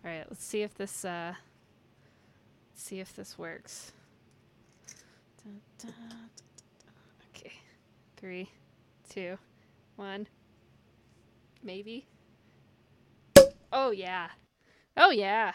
right, let's see if this works. Okay. 3, 2, 1. Maybe. Oh yeah. Oh yeah.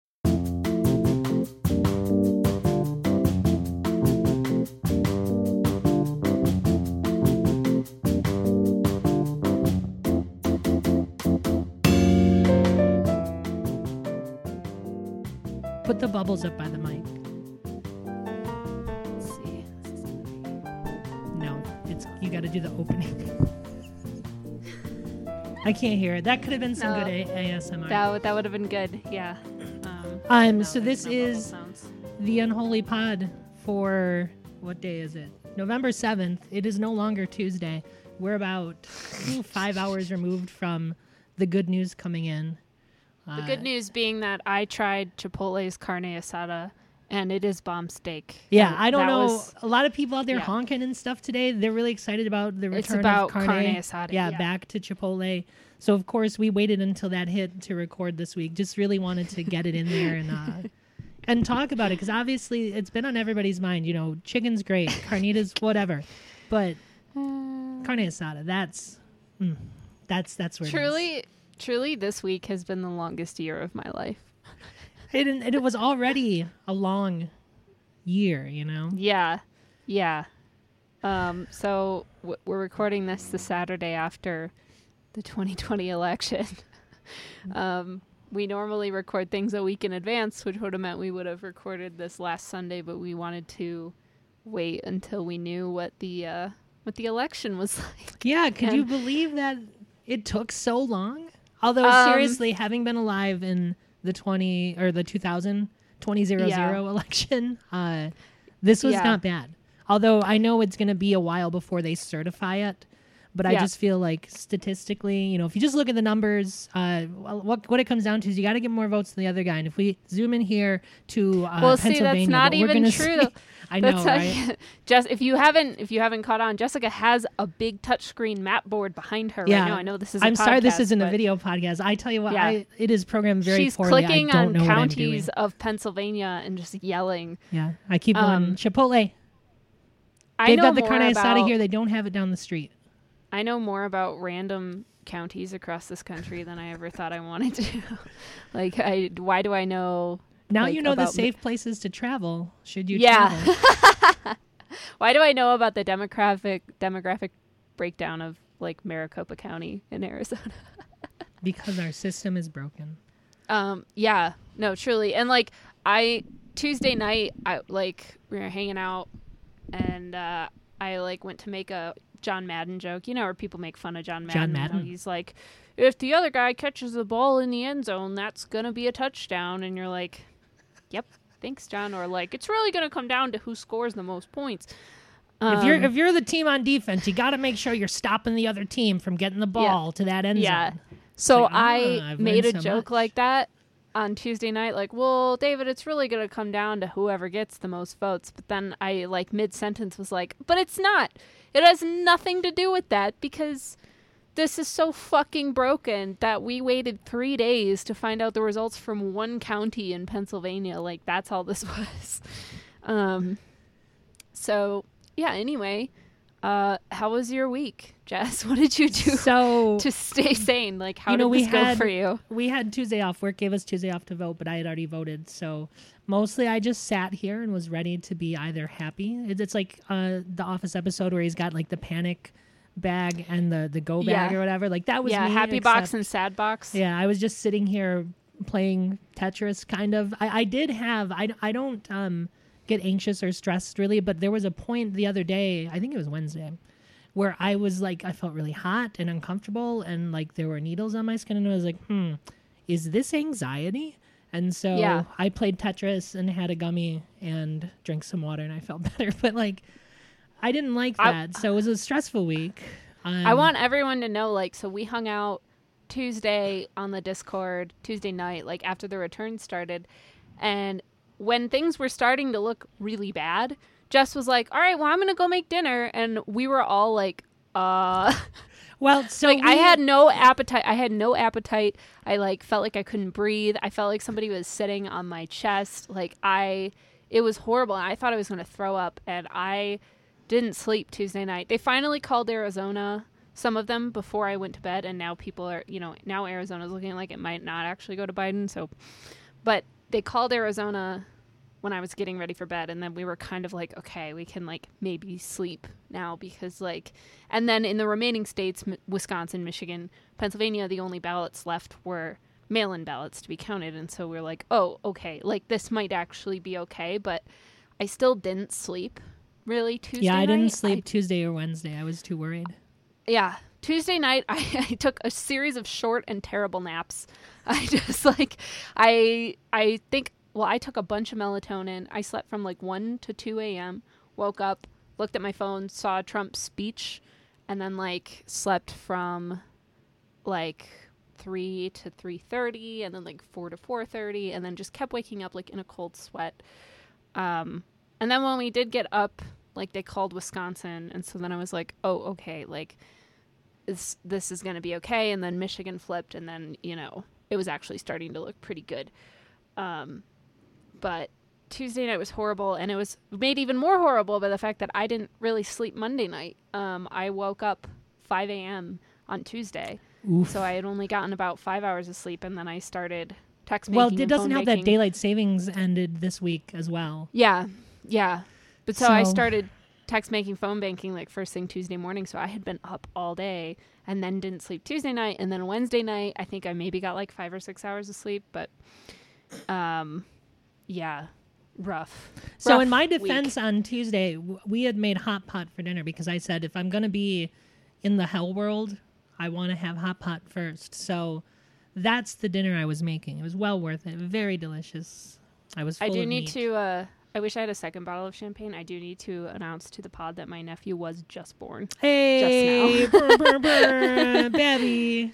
Put the bubbles up by the mic. Let's see. No, you got to do the opening. I can't hear it. That could have been some good ASMR. That would have been good. Yeah. So this is the Unholy Pod for, what day is it? November 7th. It is no longer Tuesday. We're about 5 hours removed from the good news coming in. The good news being that I tried Chipotle's carne asada, and it is bomb steak. Yeah, I don't know. A lot of people out there honking and stuff today. They're really excited about the return of carne asada. Yeah, back to Chipotle. So, of course, we waited until that hit to record this week. Just really wanted to get it in there and talk about it, because obviously it's been on everybody's mind. You know, chicken's great, carnitas, whatever. But carne asada, that's where Truly, this week has been the longest year of my life. It was already a long year, you know? Yeah. So we're recording this the Saturday after the 2020 election. We normally record things a week in advance, which would have meant we would have recorded this last Sunday, but we wanted to wait until we knew what the election was like. Yeah, could you believe that it took so long? Although, seriously, having been alive in the 2000 election, this was not bad. Although I know it's going to be a while before they certify it. But I just feel like statistically, you know, if you just look at the numbers, what it comes down to is you got to get more votes than the other guy. And if we zoom in here to Pennsylvania, see, that's not even true. I know, right? Just if you haven't caught on, Jessica has a big touchscreen map board behind her right now. I know this is. I'm sorry, this isn't a video podcast. I tell you what, it is programmed very She's poorly. She's clicking on counties of Pennsylvania and just yelling. Yeah, I keep going. Chipotle. They've got the carne asada here. They don't have it down the street. I know more about random counties across this country than I ever thought I wanted to. Why do I know? Now you know the safe places to travel. Should you travel? Why do I know about the demographic breakdown of Maricopa County in Arizona? Because our system is broken. Yeah. No, truly. And Tuesday night, we were hanging out, and I went to make a John Madden joke, you know, where people make fun of John Madden. John Madden. He's like, if the other guy catches the ball in the end zone, that's gonna be a touchdown. And you're like, yep, thanks, John. Or it's really gonna come down to who scores the most points. If you're the team on defense, you got to make sure you're stopping the other team from getting the ball to that end zone. So I made a joke like that on Tuesday night, well, David, it's really going to come down to whoever gets the most votes. But then I, mid-sentence was like, but it's not. It has nothing to do with that, because this is so fucking broken that we waited 3 days to find out the results from one county in Pennsylvania. That's all this was. So, yeah, anyway, how was your week, Jess? What did you do to stay sane? How did this go for you? We had Tuesday off. Work gave us Tuesday off to vote, but I had already voted. So mostly I just sat here and was ready to be either happy. It's like the Office episode where he's got the panic bag and the go bag or whatever. That was me. Happy box and sad box. Yeah, I was just sitting here playing Tetris, kind of. I don't get anxious or stressed really, but there was a point the other day, I think it was Wednesday, where I was I felt really hot and uncomfortable, and there were needles on my skin, and I was like, is this anxiety? And so I played Tetris and had a gummy and drank some water, and I felt better. But I didn't like that. So it was a stressful week. I want everyone to know, so we hung out Tuesday on the Discord, Tuesday night, after the return started, and when things were starting to look really bad, Jess was like, all right, well, I'm going to go make dinner. And we were all Well, so like I had no appetite. I like felt like I couldn't breathe. I felt like somebody was sitting on my chest. Like it was horrible. I thought I was going to throw up, and I didn't sleep Tuesday night. They finally called Arizona, some of them, before I went to bed, and now people are, now Arizona's looking like it might not actually go to Biden. So, but they called Arizona when I was getting ready for bed, and then we were kind of like, okay, we can like maybe sleep now because like, and then in the remaining states, Wisconsin, Michigan, Pennsylvania, the only ballots left were mail-in ballots to be counted, and so we're like, oh, okay, like this might actually be okay, but I still didn't sleep really Tuesday night. Yeah, I didn't sleep Tuesday or Wednesday. I was too worried. Yeah. Tuesday night, I took a series of short and terrible naps. I just like, I think, well, I took a bunch of melatonin. I slept from like 1 to 2 a.m., woke up, looked at my phone, saw Trump's speech, and then like slept from like 3 to 3:30, and then like 4 to 4:30, and then just kept waking up like in a cold sweat. And then when we did get up, like they called Wisconsin, and so then I was like, oh, okay, like this is going to be okay. And then Michigan flipped, and then, it was actually starting to look pretty good. But Tuesday night was horrible, and it was made even more horrible by the fact that I didn't really sleep Monday night. I woke up 5 a.m. on Tuesday. Oof. So I had only gotten about 5 hours of sleep, and then I started text making. Well, it doesn't help that daylight savings ended this week as well. Yeah. But so I started text making, phone banking like first thing Tuesday morning. So I had been up all day and then didn't sleep Tuesday night. And then Wednesday night, I think I maybe got like 5 or 6 hours of sleep. But yeah, rough. So in my defense on Tuesday, we had made hot pot for dinner because I said, if I'm going to be in the hell world, I want to have hot pot first. So that's the dinner I was making. It was well worth it. Very delicious. I was full of meat. I wish I had a second bottle of champagne. I do need to announce to the pod that my nephew was just born. Hey, just now. Brr, brr, baby.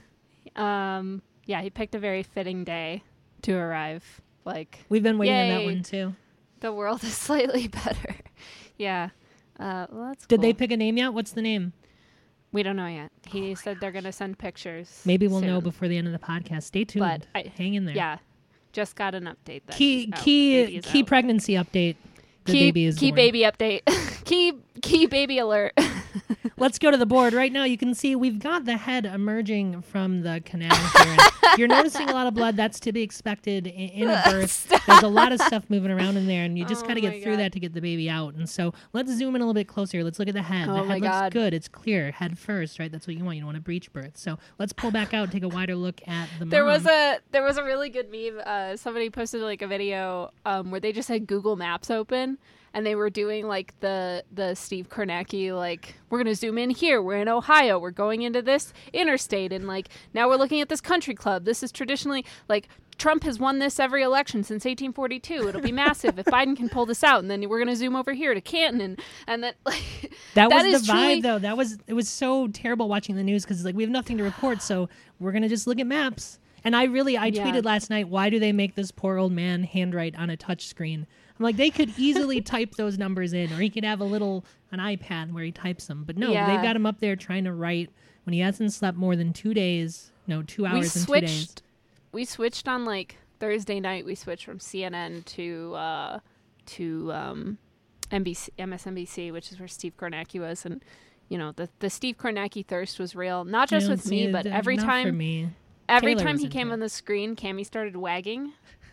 Yeah, he picked a very fitting day to arrive. Like, we've been waiting on that one too. The world is slightly better. Yeah. Well, that's Did they pick a name yet? What's the name? We don't know yet. He said they're going to send pictures. Maybe we'll know before the end of the podcast. Stay tuned. But hang in there. Yeah. Just got an update. That key pregnancy update. The baby is key born. Baby update. key baby alert. Let's go to the board. Right now you can see we've got the head emerging from the canal here. You're noticing a lot of blood. That's to be expected in a birth. Stop. There's a lot of stuff moving around in there, and you just got to get through that to get the baby out. And so let's zoom in a little bit closer. Let's look at the head. The head looks good. It's clear. Head first, right? That's what you want. You don't want a breech birth. So let's pull back out and take a wider look at the mom. There was a really good meme. Somebody posted like a video where they just had Google Maps open. And they were doing like the Steve Kornacki, like, we're going to zoom in here. We're in Ohio. We're going into this interstate. And like, now we're looking at this country club. This is traditionally like Trump has won this every election since 1842. It'll be massive if Biden can pull this out. And then we're going to zoom over here to Canton. And then like, that was the vibe though. It was so terrible watching the news because like we have nothing to report. So we're going to just look at maps. And I tweeted last night, why do they make this poor old man handwrite on a touch screen? I'm like, they could easily type those numbers in, or he could have an iPad where he types them. But no, they've got him up there trying to write when he hasn't slept more than 2 days. No, 2 hours and 2 days. We switched on like Thursday night. We switched from CNN to MSNBC, which is where Steve Kornacki was, and the Steve Kornacki thirst was real. Not just with me, but every time he came on the screen, Cammie started wagging.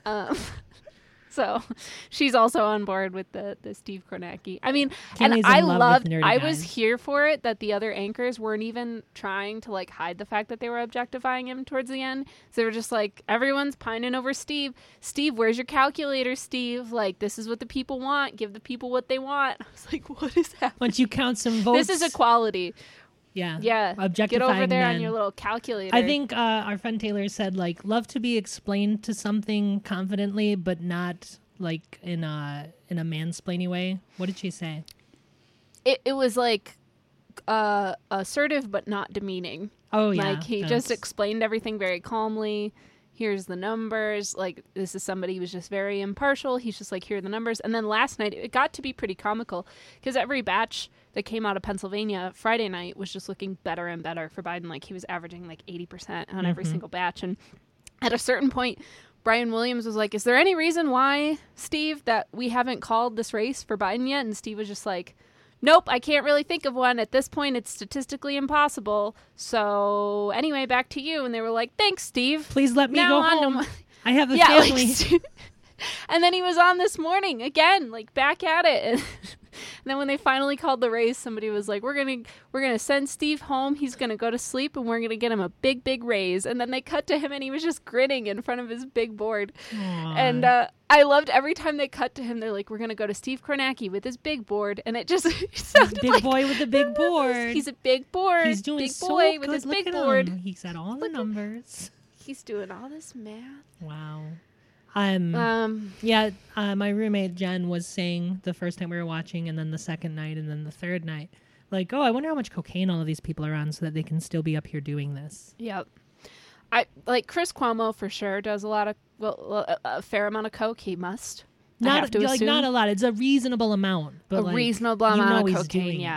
So she's also on board with the Steve Kornacki. I mean, Cammie's I was here for it that the other anchors weren't even trying to like hide the fact that they were objectifying him towards the end. So they were just like, everyone's pining over Steve. Steve, where's your calculator, Steve? Like, this is what the people want. Give the people what they want. I was like, what is happening? Once you count some votes. This is equality. Yeah. Objectifying Get over there men. on your little calculator. I think our friend Taylor said, like, love to be explained to something confidently, but not like in a mansplaining way. What did she say? It was like assertive, but not demeaning. Oh, yeah. Like, he just explained everything very calmly. here's the numbers. Like, this is somebody who was just very impartial. He's just like, here are the numbers. And then last night, it got to be pretty comical because every batch that came out of Pennsylvania Friday night was just looking better and better for Biden. Like, he was averaging like 80% on every single batch. And at a certain point, Brian Williams was like, is there any reason why, Steve, that we haven't called this race for Biden yet? And Steve was just like, nope, I can't really think of one. At this point, it's statistically impossible. So anyway, back to you. And they were like, thanks, Steve. Please let me go home. I have a family. And then he was on this morning again, like back at it. And then when they finally called the race, somebody was like, we're gonna send Steve home. He's gonna go to sleep, and we're gonna get him a big raise. And then they cut to him, and he was just grinning in front of his big board. Aww. And I loved every time they cut to him. They're like, we're gonna go to Steve Kornacki with his big board, and it just sounded big like boy with the big board. He's a big board. He's doing big so boy good. with his Look big at board. Him. He's got all the numbers. He's doing all this math. Wow. My roommate Jen was saying the first time we were watching, and then the second night, and then the third night, like, oh, I wonder how much cocaine all of these people are on so that they can still be up here doing this. Yep. I like Chris Cuomo for sure does a lot of a fair amount of coke. He must. Not a lot. It's a reasonable amount, but a reasonable amount of cocaine. Yeah.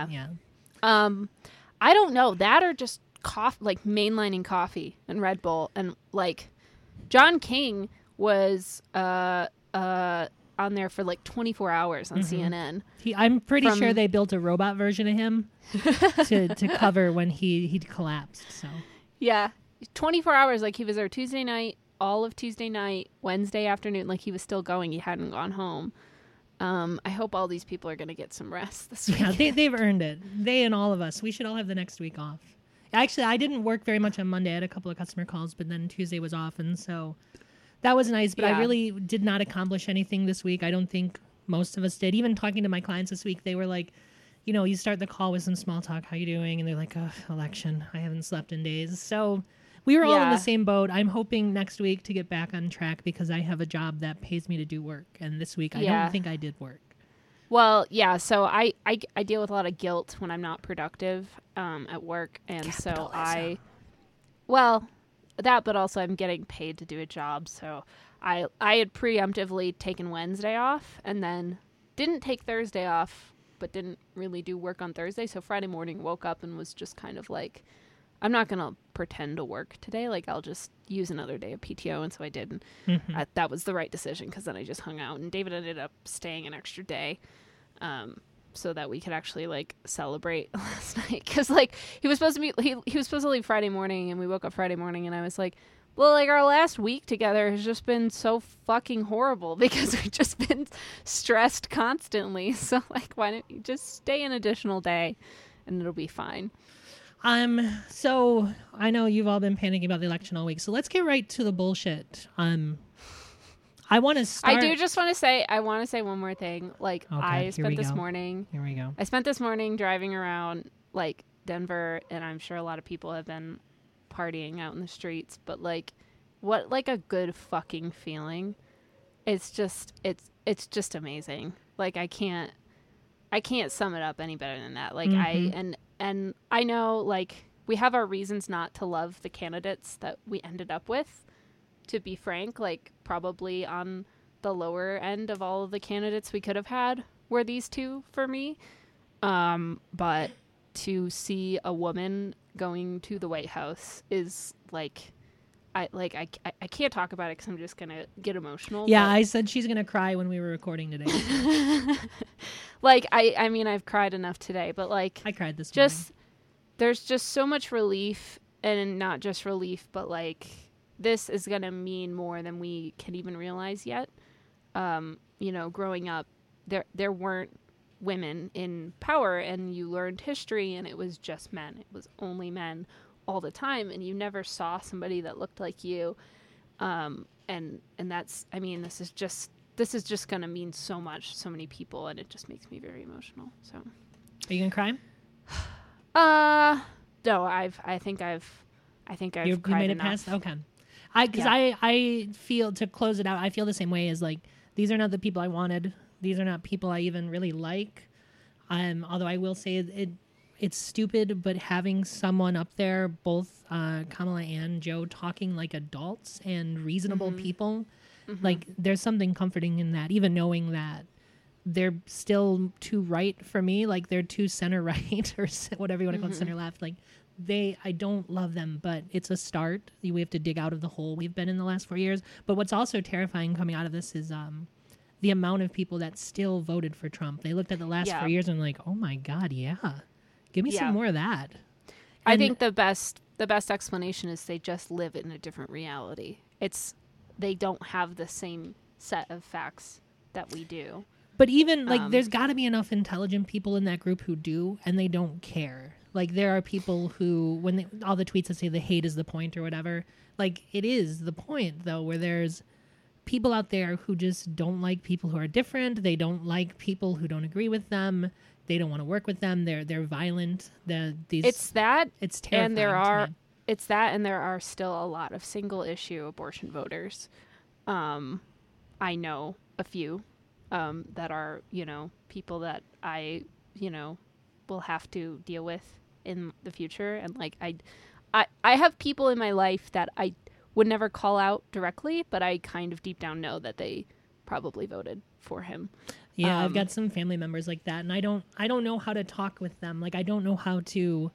I don't know that or just mainlining coffee and Red Bull, and like John King was on there for like 24 hours on CNN. I'm pretty sure they built a robot version of him to cover when he collapsed. So yeah, 24 hours. Like he was there Tuesday night, all of Tuesday night, Wednesday afternoon. Like he was still going. He hadn't gone home. I hope all these people are going to get some rest this week. Yeah, they've earned it. They and all of us. We should all have the next week off. Actually, I didn't work very much on Monday. I had a couple of customer calls, but then Tuesday was off, and so that was nice. But I really did not accomplish anything this week. I don't think most of us did. Even talking to my clients this week, they were like, you start the call with some small talk. How you doing? And they're like, election. I haven't slept in days. So we were all in the same boat. I'm hoping next week to get back on track because I have a job that pays me to do work. And this week, I don't think I did work. Well, yeah. So I deal with a lot of guilt when I'm not productive at work. And Capitalism. That, but also I'm getting paid to do a job. So I had preemptively taken Wednesday off and then didn't take Thursday off, but didn't really do work on Thursday. So Friday morning woke up and was just kind of like, I'm not going to pretend to work today. Like I'll just use another day of PTO. And so I did. And that was the right decision because then I just hung out and David ended up staying an extra day. So that we could actually like celebrate last night. Cause like he was supposed to leave Friday morning and we woke up Friday morning and I was like, well, like our last week together has just been so fucking horrible because we've just been stressed constantly. So like, why don't you just stay an additional day and it'll be fine. So I know you've all been panicking about the election all week. So let's get right to the bullshit. I want to start. I want to say one more thing. Like I spent this morning. Here we go. I spent this morning driving around like Denver, and I'm sure a lot of people have been partying out in the streets. But like, what like a good fucking feeling. It's just amazing. Like I can't sum it up any better than that. Like and I know like we have our reasons not to love the candidates that we ended up with. To be frank, like probably on the lower end of all of the candidates we could have had were these two for me. But to see a woman going to the White House is like, I can't talk about it because I'm just gonna get emotional. Yeah, I said she's gonna cry when we were recording today. Like I mean I've cried enough today, but like I cried this morning. There's just so much relief, and not just relief, but like. This is going to mean more than we can even realize yet. Growing up, there weren't women in power, and you learned history, and it was just men. It was only men all the time, and you never saw somebody that looked like you. And that's, I mean, this is just going to mean so much, so many people, and it just makes me very emotional. So, are you gonna cry? No, I think I've you cried made it enough. past. Okay. I feel, to close it out, I feel the same way as like, these are not the people I wanted. These are not people I even really like. Although I will say it's stupid, but having someone up there, both Kamala and Joe, talking like adults and reasonable people, like there's something comforting in that, even knowing that they're still too right for me, like they're too center right or whatever you want to call it, center left. Like I don't love them, but it's a start. We have to dig out of the hole we've been in the last 4 years. But what's also terrifying coming out of this is the amount of people that still voted for Trump. They looked at the last 4 years and like, oh my God, give me some more of that. I think the best explanation is they just live in a different reality. They don't have the same set of facts that we do. But even like there's got to be enough intelligent people in that group who do, and they don't care. Like there are people who, when all the tweets that say the hate is the point or whatever, like it is the point though, where there's people out there who just don't like people who are different. They don't like people who don't agree with them. They don't want to work with them. They're violent. It's terrifying. And it's that, and there are still a lot of single issue abortion voters. I know a few that are, people that I, will have to deal with in the future. And like I have people in my life that I would never call out directly, but I kind of deep down know that they probably voted for him. Yeah, I've got some family members like that, and I don't know how to talk with them. Like I don't know how to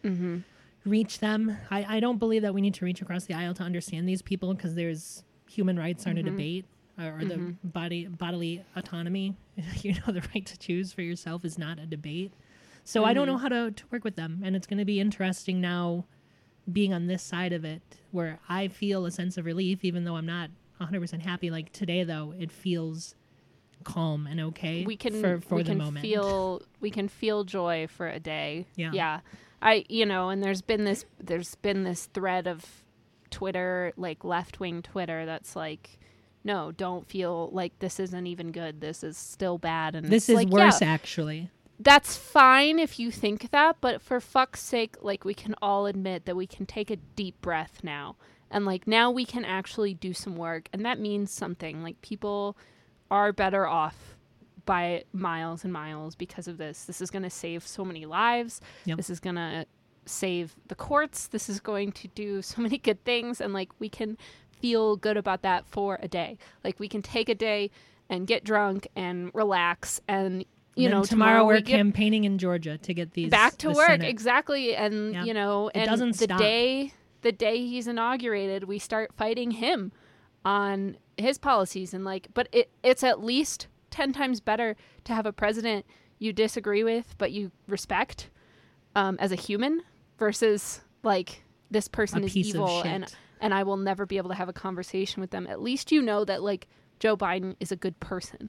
reach them. I don't believe that we need to reach across the aisle to understand these people, because there's human rights aren't a debate, or the bodily autonomy. The right to choose for yourself is not a debate. So I don't know how to work with them, and it's going to be interesting now being on this side of it, where I feel a sense of relief, even though I'm not 100% happy. Like today, though, it feels calm and okay for the moment. We can feel joy for a day. Yeah. And there's been this thread of Twitter, like left-wing Twitter, that's like, no, don't feel like this isn't even good. This is still bad. And this is like, worse, actually. That's fine if you think that, but for fuck's sake, like we can all admit that we can take a deep breath now. And like now we can actually do some work, and that means something. Like people are better off by miles and miles because of this. This is going to save so many lives. Yep. This is going to save the courts. This is going to do so many good things, and like we can feel good about that for a day. Like we can take a day and get drunk and relax, and tomorrow we're campaigning in Georgia to get these back to work. Senate. Exactly. And and it doesn't stop. The day he's inaugurated, we start fighting him on his policies, and like, but it's at least 10 times better to have a president you disagree with but you respect as a human, versus like this person is evil and I will never be able to have a conversation with them. At least that like Joe Biden is a good person.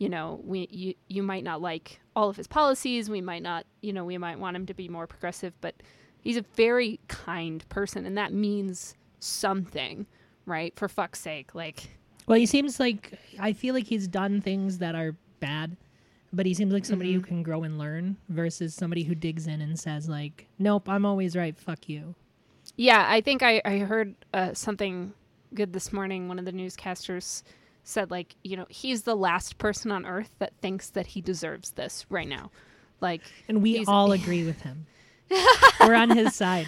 You might not like all of his policies. We might not, we might want him to be more progressive, but he's a very kind person, and that means something, right? For fuck's sake. Like, well, he seems like, I feel like he's done things that are bad, but he seems like somebody who can grow and learn, versus somebody who digs in and says like, nope, I'm always right. Fuck you. Yeah. I think I heard something good this morning. One of the newscasters said, like, he's the last person on earth that thinks that he deserves this right now. Like, and we all agree with him. We're on his side.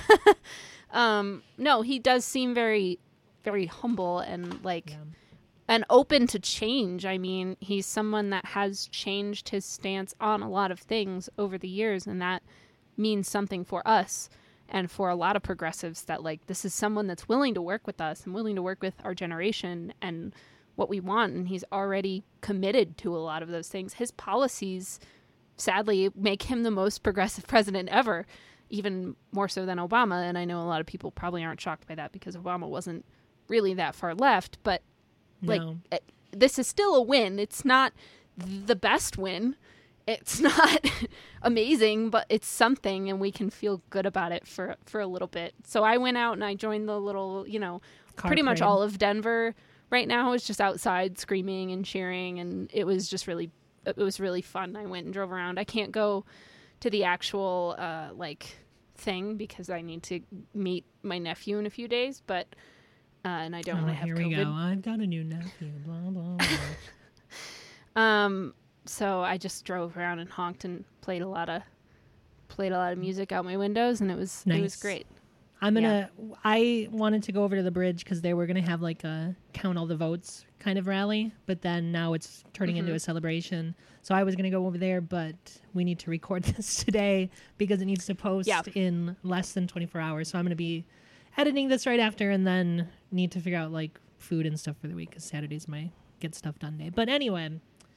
No, he does seem very, very humble and like, and open to change. I mean, he's someone that has changed his stance on a lot of things over the years, and that means something for us and for a lot of progressives, that like, this is someone that's willing to work with us and willing to work with our generation and what we want, and he's already committed to a lot of those things. His policies, sadly, make him the most progressive president ever, even more so than Obama. And I know a lot of people probably aren't shocked by that, because Obama wasn't really that far left, but like, this is still a win. It's not the best win. It's not amazing, but it's something, and we can feel good about it for a little bit. So I went out and I joined the little, pretty much all of Denver right now is just outside screaming and cheering, and it was really fun. I went and drove around. I can't go to the actual thing because I need to meet my nephew in a few days, but and I don't want to have COVID. Here we go. I've got a new nephew. Blah blah blah. So I just drove around and honked and played a lot of played a lot of music out my windows, and it was great. I wanted to go over to the bridge because they were gonna have like a count all the votes kind of rally, but then now it's turning into a celebration. So I was gonna go over there, but we need to record this today because it needs to post in less than 24 hours. So I'm gonna be editing this right after, and then need to figure out like food and stuff for the week because Saturday's my get stuff done day. But anyway,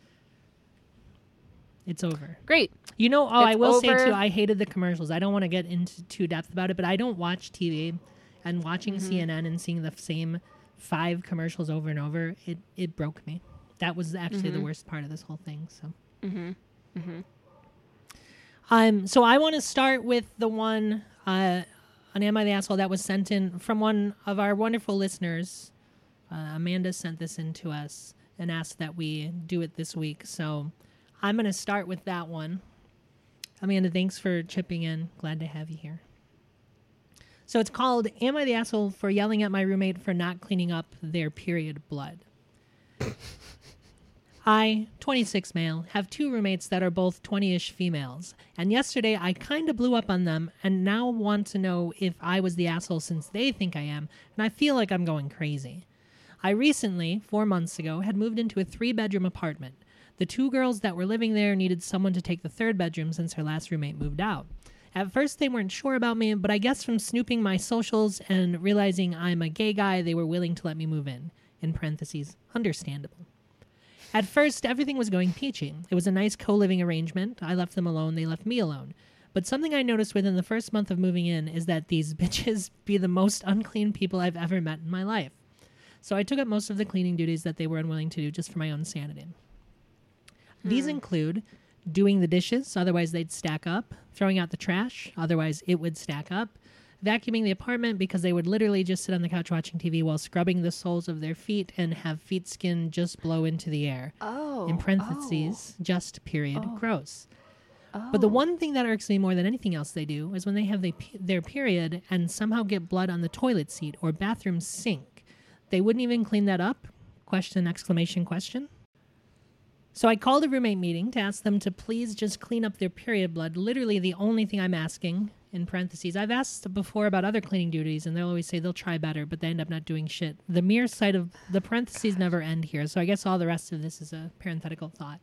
it's over. Great. You know, I will say too, I hated the commercials. I don't want to get into too depth about it, but I don't watch TV, and watching CNN and seeing the same 5 commercials over and over, it broke me. That was actually the worst part of this whole thing. So, so I want to start with the one on Am I the Asshole that was sent in from one of our wonderful listeners. Amanda sent this in to us and asked that we do it this week. So I'm going to start with that one. Amanda, thanks for chipping in. Glad to have you here. So it's called, Am I the Asshole for Yelling at My Roommate for Not Cleaning Up Their Period Blood? I, 26 male, have 2 roommates that are both 20-ish females, and yesterday I kind of blew up on them and now want to know if I was the asshole since they think I am, and I feel like I'm going crazy. I recently, 4 months ago, had moved into a 3-bedroom apartment. The 2 girls that were living there needed someone to take the 3rd bedroom since her last roommate moved out. At first, they weren't sure about me, but I guess from snooping my socials and realizing I'm a gay guy, they were willing to let me move in. In parentheses, understandable. At first, everything was going peachy. It was a nice co-living arrangement. I left them alone, they left me alone. But something I noticed within the first month of moving in is that these bitches be the most unclean people I've ever met in my life. So I took up most of the cleaning duties that they were unwilling to do just for my own sanity. These include doing the dishes, otherwise they'd stack up, throwing out the trash, otherwise it would stack up, vacuuming the apartment because they would literally just sit on the couch watching TV while scrubbing the soles of their feet and have feet skin just blow into the air. In parentheses, just period, gross. But the one thing that irks me more than anything else they do is when they have their period and somehow get blood on the toilet seat or bathroom sink. They wouldn't even clean that up? Question, exclamation, question. So I called a roommate meeting to ask them to please just clean up their period blood. Literally the only thing I'm asking, in parentheses. I've asked before about other cleaning duties, and they'll always say they'll try better, but they end up not doing shit. The mere sight of the parentheses never end here, so I guess all the rest of this is a parenthetical thought.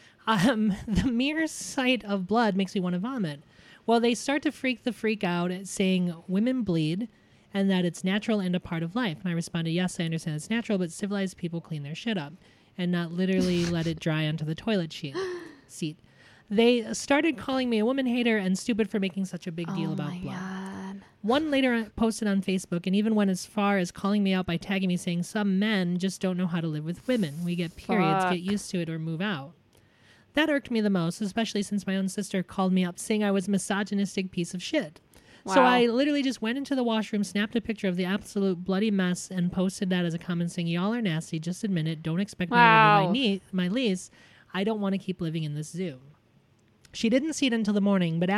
The mere sight of blood makes me want to vomit. Well, they start to freak the freak out saying women bleed and that it's natural and a part of life. And I responded, yes, I understand it's natural, but civilized people clean their shit up and not literally let it dry onto the toilet seat. They started calling me a woman hater and stupid for making such a big deal about blood. God. One later posted on Facebook and even went as far as calling me out by tagging me saying some men just don't know how to live with women. We get periods, get used to it or move out. That irked me the most, especially since my own sister called me up saying I was a misogynistic piece of shit. Wow. So I literally just went into the washroom, snapped a picture of the absolute bloody mess, and posted that as a comment saying, y'all are nasty, just admit it, don't expect me to renew my lease. I don't want to keep living in this zoo. She didn't see it until the morning, but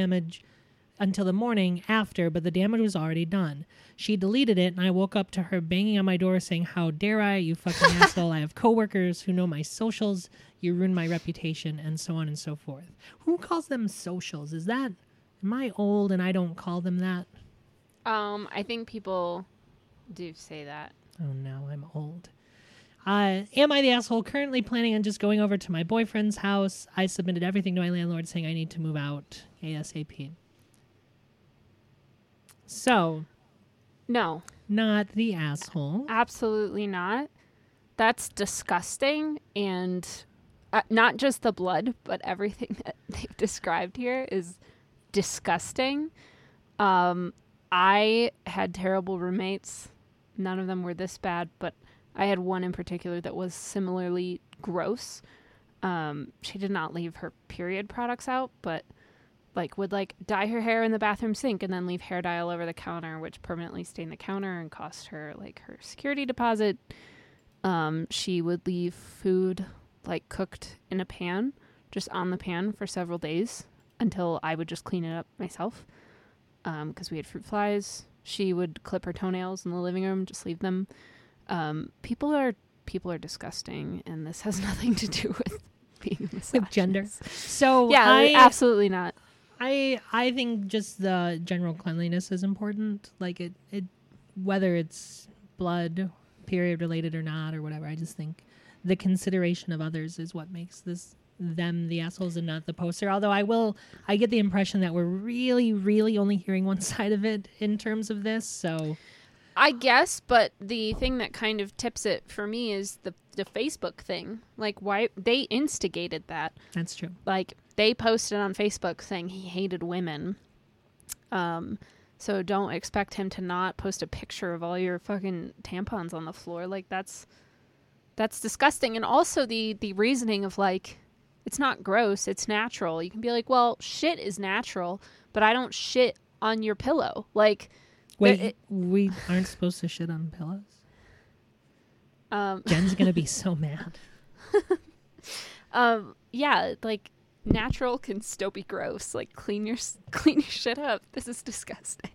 the morning after, but the damage was already done. She deleted it, and I woke up to her banging on my door saying, how dare I, you fucking asshole. I have coworkers who know my socials. You ruined my reputation, and so on and so forth. Who calls them socials? Am I old and I don't call them that? I think people do say that. Oh, no, I'm old. Am I the asshole currently planning on just going over to my boyfriend's house? I submitted everything to my landlord saying I need to move out ASAP. So. No. Not the asshole. Absolutely not. That's disgusting. And not just the blood, but everything that they've described here is disgusting. I had terrible roommates. None of them were this bad, but I had one in particular that was similarly gross. She did not leave her period products out, but would dye her hair in the bathroom sink and then leave hair dye all over the counter, which permanently stained the counter and cost her her security deposit. She would leave food cooked in a pan, just on the pan for several days until I would just clean it up myself. Because we had fruit flies. She would clip her toenails in the living room, just leave them. People are disgusting, and this has nothing to do with being misogynist. With gender. So yeah, absolutely not. I think just the general cleanliness is important. Like it whether it's blood, period related or not or whatever. I just think the consideration of others is what makes them the assholes and not the poster. Although I get the impression that we're really, really only hearing one side of it in terms of this. So I guess, but the thing that kind of tips it for me is the Facebook thing. Like, why they instigated that. That's true. Like, they posted on Facebook saying he hated women. So don't expect him to not post a picture of all your fucking tampons on the floor. Like, that's disgusting. And also the reasoning of, like, it's not gross, it's natural. You can be like, well, shit is natural, but I don't shit on your pillow. Like, wait, we aren't supposed to shit on pillows? Jen's gonna be so mad. Yeah, like, natural can still be gross. Like, clean your shit up. This is disgusting.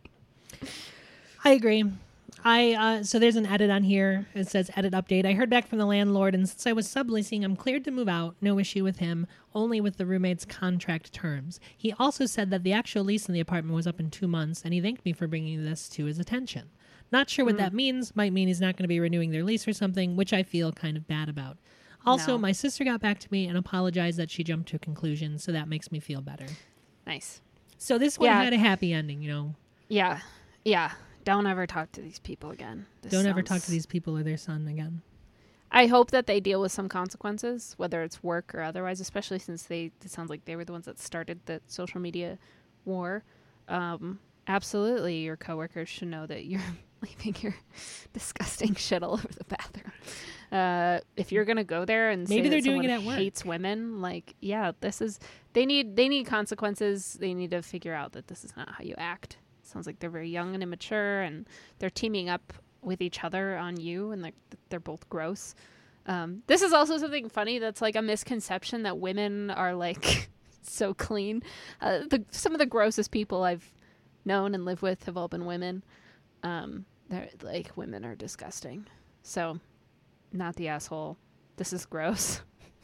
I agree. So there's an edit on here. It says edit update. I heard back from the landlord, and since I was subleasing, I'm cleared to move out. No issue with him, only with the roommate's contract terms. He also said that the actual lease in the apartment was up in 2 months, and he thanked me for bringing this to his attention. Not sure what that means. Might mean he's not going to be renewing their lease or something, which I feel kind of bad about. Also, my sister got back to me and apologized that she jumped to a conclusion, so that makes me feel better. Nice. So this one had a happy ending, you know? Yeah. Yeah. Don't ever talk to these people again. Don't ever talk to these people or their son again. I hope that they deal with some consequences, whether it's work or otherwise, especially since it sounds like they were the ones that started the social media war. Absolutely, your coworkers should know that you're leaving your disgusting shit all over the bathroom. If you're gonna go there and maybe say they're that doing it someone at work. hates women, like, yeah, they need consequences. They need to figure out that this is not how you act. Sounds like they're very young and immature, and they're teaming up with each other on you, and they're both gross. This is also something funny that's like a misconception that women are like so clean. Some of the grossest people I've known and lived with have all been women. They're like, women are disgusting. So, not the asshole. This is gross.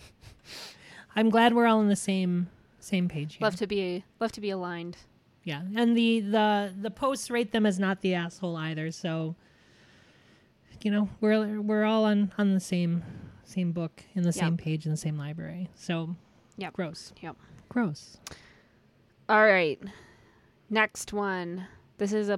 I'm glad we're all on the same page here. Love to be aligned. Yeah, and the posts rate them as not the asshole either. So, you know, we're all on the same book in the same page in the same library. So, yeah, gross. Yep, gross. All right, next one. This is a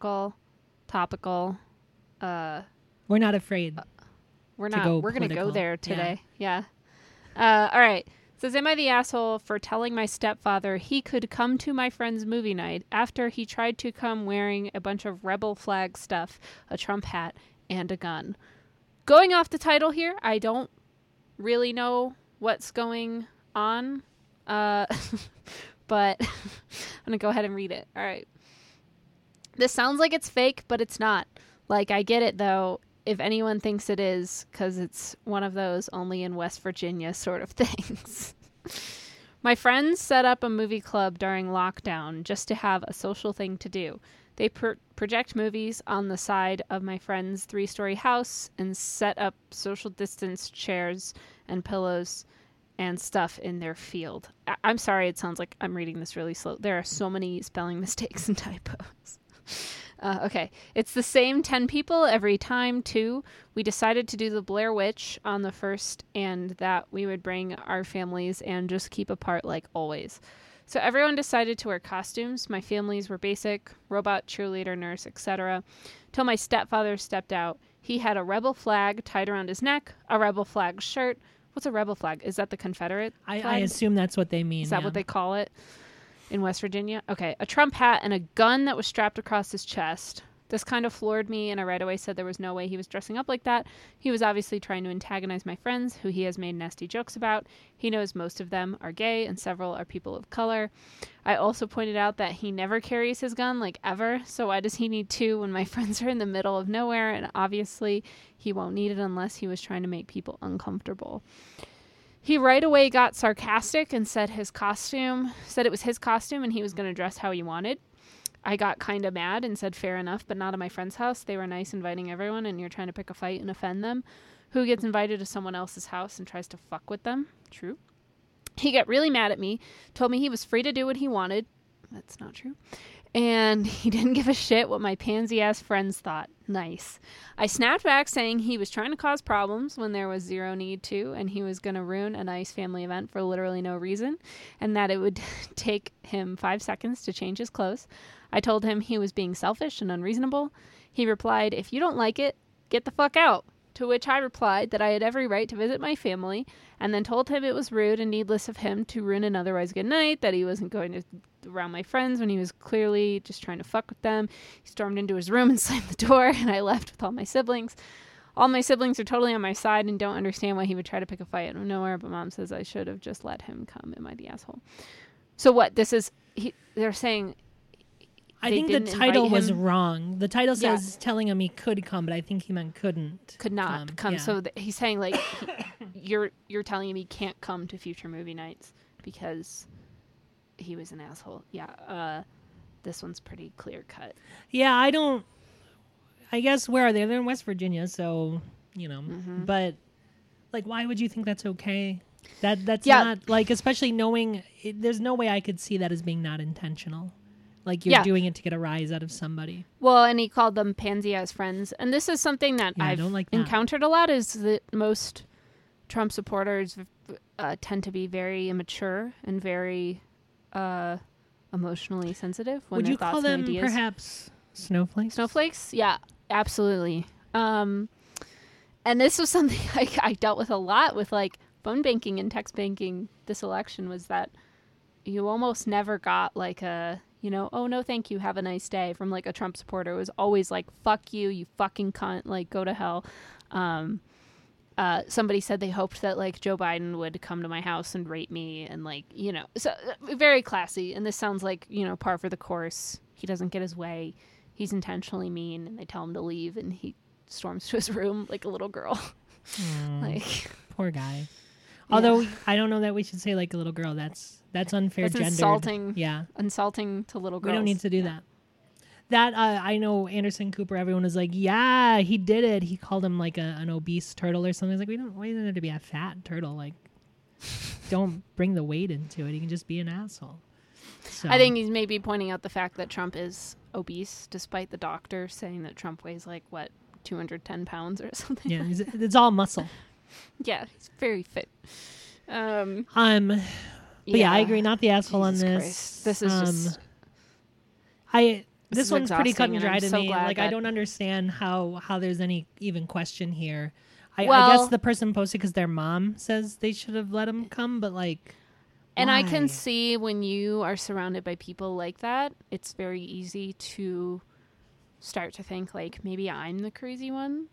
topical. We're not afraid. We're gonna go there today. Yeah. All right. Says, am I the asshole for telling my stepfather he could come to my friend's movie night after he tried to come wearing a bunch of rebel flag stuff, a Trump hat, and a gun? Going off the title here, I don't really know what's going on, but I'm going to go ahead and read it. All right. This sounds like it's fake, but it's not. Like, I get it, though, if anyone thinks it is, because it's one of those only in West Virginia sort of things. My friends set up a movie club during lockdown just to have a social thing to do. They project movies on the side of my friend's 3-story house and set up social distance chairs and pillows and stuff in their field. I'm sorry, it sounds like I'm reading this really slow. There are so many spelling mistakes and typos. Okay. It's the same 10 people every time, too. We decided to do the Blair Witch on the first and that we would bring our families and just keep apart like always. So everyone decided to wear costumes. My families were basic, robot, cheerleader, nurse, etc. Till my stepfather stepped out. He had a rebel flag tied around his neck, a rebel flag shirt. What's a rebel flag? Is that the Confederate flag? I assume that's what they mean. Is that what they call it? In West Virginia? Okay. A Trump hat and a gun that was strapped across his chest. This kind of floored me, and I right away said there was no way he was dressing up like that. He was obviously trying to antagonize my friends, who he has made nasty jokes about. He knows most of them are gay, and several are people of color. I also pointed out that he never carries his gun, like ever, so why does he need two when my friends are in the middle of nowhere? And obviously, he won't need it unless he was trying to make people uncomfortable. He right away got sarcastic and said it was his costume and he was going to dress how he wanted. I got kind of mad and said, fair enough, but not at my friend's house. They were nice inviting everyone, and you're trying to pick a fight and offend them. Who gets invited to someone else's house and tries to fuck with them? True. He got really mad at me, told me he was free to do what he wanted. That's not true. And he didn't give a shit what my pansy-ass friends thought. Nice. I snapped back saying he was trying to cause problems when there was zero need to, and he was going to ruin a nice family event for literally no reason, and that it would take him 5 seconds to change his clothes. I told him he was being selfish and unreasonable. He replied, "If you don't like it, get the fuck out." To which I replied that I had every right to visit my family, and then told him it was rude and needless of him to ruin an otherwise good night, that he wasn't going to around my friends when he was clearly just trying to fuck with them. He stormed into his room and slammed the door, and I left with all my siblings. All my siblings are totally on my side and don't understand why he would try to pick a fight out of nowhere, but Mom says I should have just let him come. Am I the asshole? So what? This is... they're saying... I think the title was wrong. The title says telling him he could come, but I think he meant couldn't. Could not come. Yeah. So he's saying, like, you're telling him he can't come to future movie nights because he was an asshole. Yeah. This one's pretty clear cut. Yeah, I guess, where are they? They're in West Virginia, so, you know. Mm-hmm. But, like, why would you think that's okay? That's not, like, especially knowing, there's no way I could see that as being not intentional. Like, you're doing it to get a rise out of somebody. Well, and he called them pansy-ass friends. And this is something that I've encountered a lot, is that most Trump supporters tend to be very immature and very emotionally sensitive when Would their you thoughts call them and ideas. Perhaps snowflakes? Snowflakes? Yeah, absolutely. And this was something I dealt with a lot with, like, phone banking and text banking this election, was that you almost never got, like, a... you know, oh, no, thank you, have a nice day, from, like, a Trump supporter. It was always like, fuck you, you fucking cunt, like, go to hell. Somebody said they hoped that, like, Joe Biden would come to my house and rape me, and, like, you know, so very classy. And this sounds like, you know, par for the course. He doesn't get his way. He's intentionally mean, and they tell him to leave, and he storms to his room like a little girl. Like, poor guy. Although I don't know that we should say like a little girl. That's unfair. That's insulting. Yeah, insulting to little girls. We don't need to do that. That I know Anderson Cooper. Everyone was like, "Yeah, he did it." He called him like an obese turtle or something. It's like, we don't want it to be a fat turtle. Like, don't bring the weight into it. He can just be an asshole. So. I think he's maybe pointing out the fact that Trump is obese, despite the doctor saying that Trump weighs like 210 pounds or something. Yeah, it's all muscle. Yeah, he's very fit. But yeah, I agree. Not the asshole Jesus on this. Christ. This is just. This one's pretty cut and dry to me. Like, I don't understand how there's any even question here. I guess the person posted because their mom says they should have let him come, but like. And why? I can see when you are surrounded by people like that, it's very easy to start to think like maybe I'm the crazy one.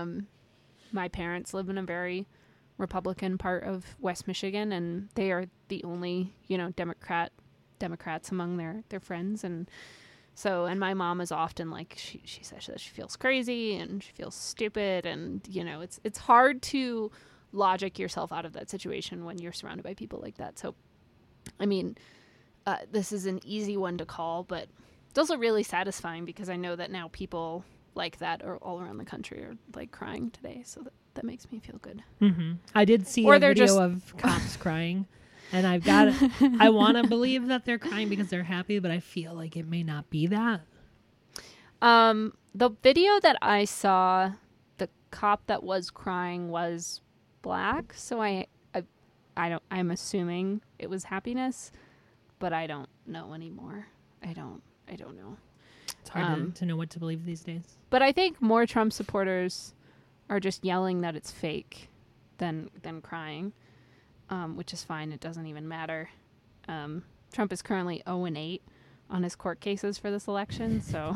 My parents live in a very Republican part of West Michigan, and they are the only, you know, Democrats among their friends. And my mom is often like, she says that she feels crazy and she feels stupid. And, you know, it's hard to logic yourself out of that situation when you're surrounded by people like that. So, I mean, this is an easy one to call, but it's also really satisfying because I know that now people like that are all around the country are like crying today. So that makes me feel good. Mm-hmm. I did see a video of cops crying, and I want to believe that they're crying because they're happy, but I feel like it may not be that. The video that I saw, the cop that was crying was black. So I'm assuming it was happiness, but I don't know anymore. I don't know. It's hard to know what to believe these days. But I think more Trump supporters are just yelling that it's fake than crying, which is fine. It doesn't even matter. Trump is currently 0-8 on his court cases for this election, so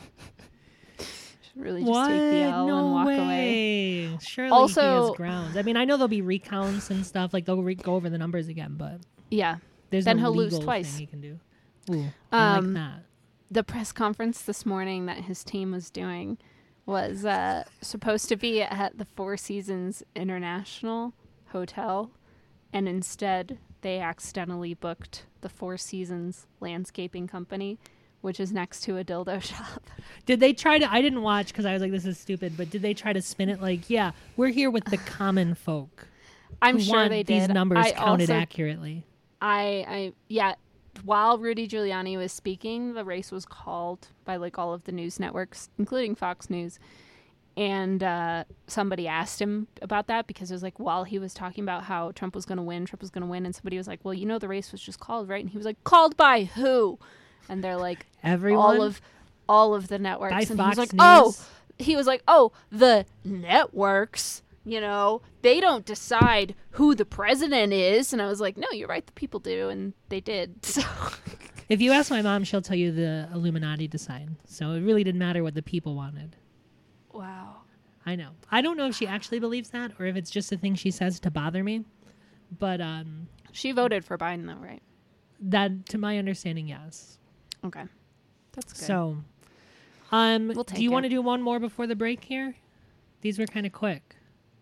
should really just take the L and walk away. Surely also, he has grounds. I mean, I know there'll be recounts and stuff, like they'll go over the numbers again, but yeah, there's then no he'll legal lose twice. Thing he can do. Ooh, I like that. The press conference this morning that his team was doing was supposed to be at the Four Seasons International Hotel, and instead they accidentally booked the Four Seasons Landscaping Company, which is next to a dildo shop. Did they try to, I didn't watch because I was like, this is stupid, but did they try to spin it like, yeah, we're here with the common folk? I'm sure they did. These numbers counted accurately. Yeah, while Rudy Giuliani was speaking, the race was called by like all of the news networks, including Fox News. And somebody asked him about that because it was like while he was talking about how Trump was going to win, and somebody was like, well, you know, the race was just called, right? And he was like, called by who? And they're like, everyone, all of the networks. By and Fox he was like, the networks, you know, they don't decide who the president is. And I was like, no, you're right, the people do, and they did. So if you ask my mom, she'll tell you the Illuminati decide. So it really didn't matter what the people wanted. Wow. I know. I don't know if she actually believes that or if it's just a thing she says to bother me. But she voted for Biden, though, right? That, to my understanding, yes. Okay. That's good. So, we'll take do you it. want to do one more before the break here? These were kind of quick.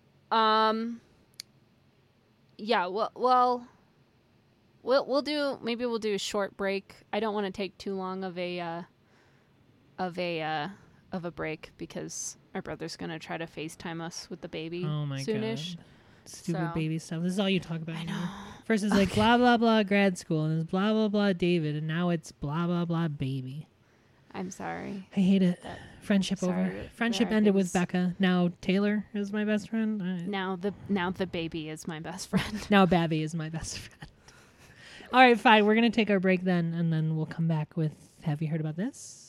Yeah, well, we'll do a short break. I don't want to take too long of a break because our brother's gonna try to FaceTime us with the baby soonish. God. Stupid baby stuff. This is all you talk about. I know. First it's like blah blah blah grad school, and it's blah blah blah David, and now it's blah blah blah baby. I'm sorry. I hate it. Friendship over. Friendship ended with things. Becca. Now Taylor is my best friend. Now the baby is my best friend. Now Babby is my best friend. All right, fine. We're gonna take our break then, and then we'll come back with. Have you heard about this?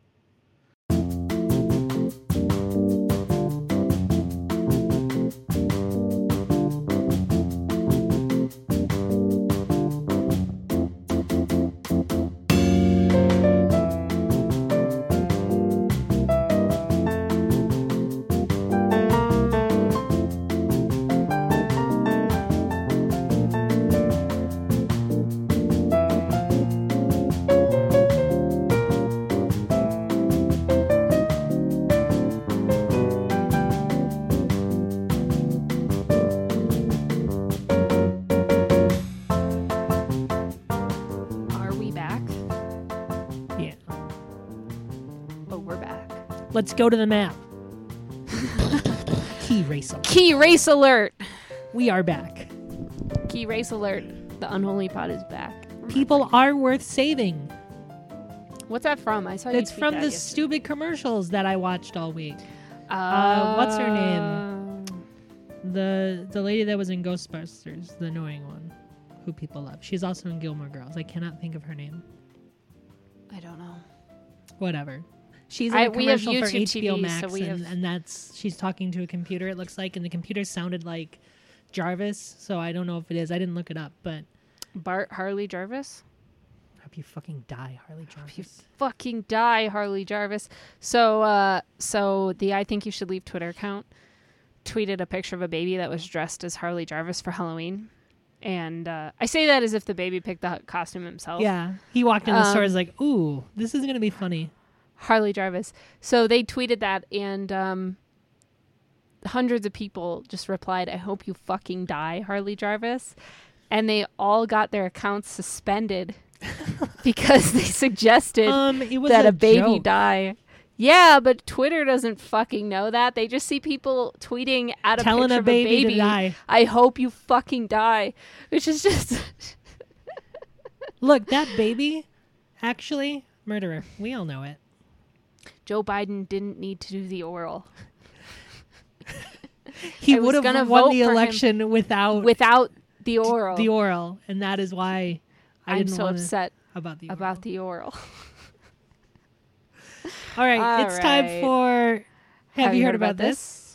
Let's go to the map. Key race alert. Key race alert. We are back. Key race alert. The unholy pot is back. People are worth saving. What's that from? I saw you. It's from the stupid commercials that I watched all week. What's her name? The lady that was in Ghostbusters, the annoying one, who people love. She's also in Gilmore Girls. I cannot think of her name. I don't know. Whatever. She's in a commercial for HBO TV, Max, so and that's she's talking to a computer. It looks like, and the computer sounded like Jarvis. So I don't know if it is. I didn't look it up, but Harley Jarvis. Hope you fucking die, Harley Jarvis. You fucking die, Harley Jarvis. So the I Think You Should Leave Twitter account tweeted a picture of a baby that was dressed as Harley Jarvis for Halloween. And I say that as if the baby picked the costume himself. Yeah. He walked in the store and was like, ooh, this is going to be funny. Harley Jarvis. So they tweeted that, and hundreds of people just replied, I hope you fucking die, Harley Jarvis. And they all got their accounts suspended because they suggested that a baby die. Yeah, but Twitter doesn't fucking know that. They just see people tweeting at a telling picture of a baby to die. I hope you fucking die. Which is just... Look, that baby, actually, murderer. We all know it. Joe Biden didn't need to do the oral. He would have won the election without the oral. The oral, and that is why I'm so upset about the oral. All right, it's time for Have you heard about this?